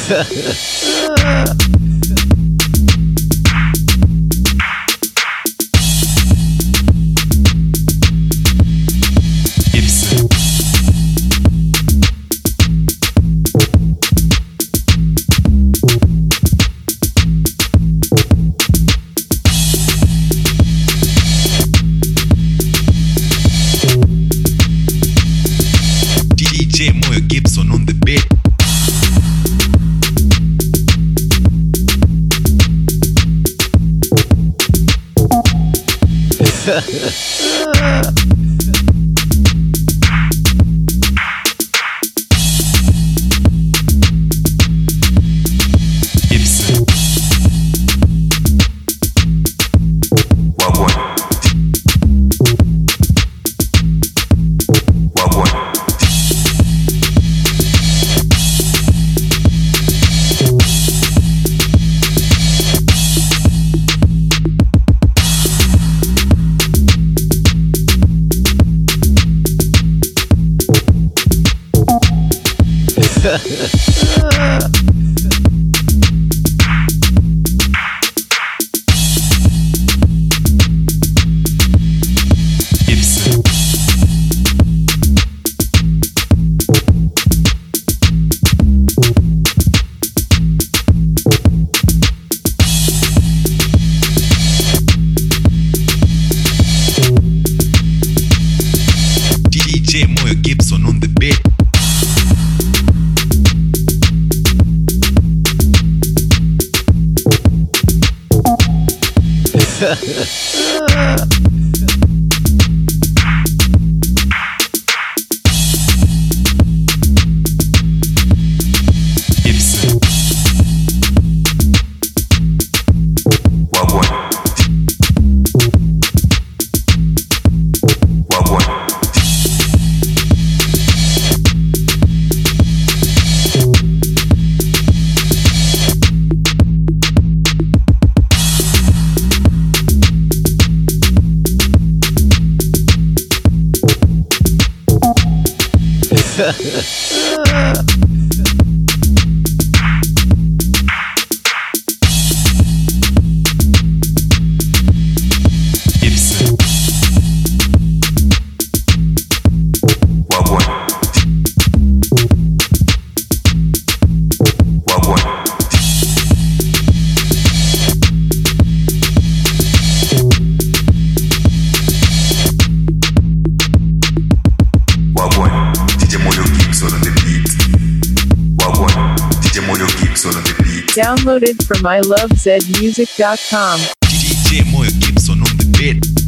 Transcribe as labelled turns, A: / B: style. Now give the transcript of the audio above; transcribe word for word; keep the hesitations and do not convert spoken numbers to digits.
A: D J Moyo Gibson on the beat. Gibson. Wagwan. Wagwan. Gibson. D J Moyo Gibson on the beat. Gibson. Wagwan. Wagwan. Gibson. Wagwan. Wagwan. Wagwan. D J Moyo Gibson on the beat. Wagwan. D J Moyo Gibson on the beat.
B: Downloaded from I love zed music dot com.
A: D J Moyo Gibson on the beat.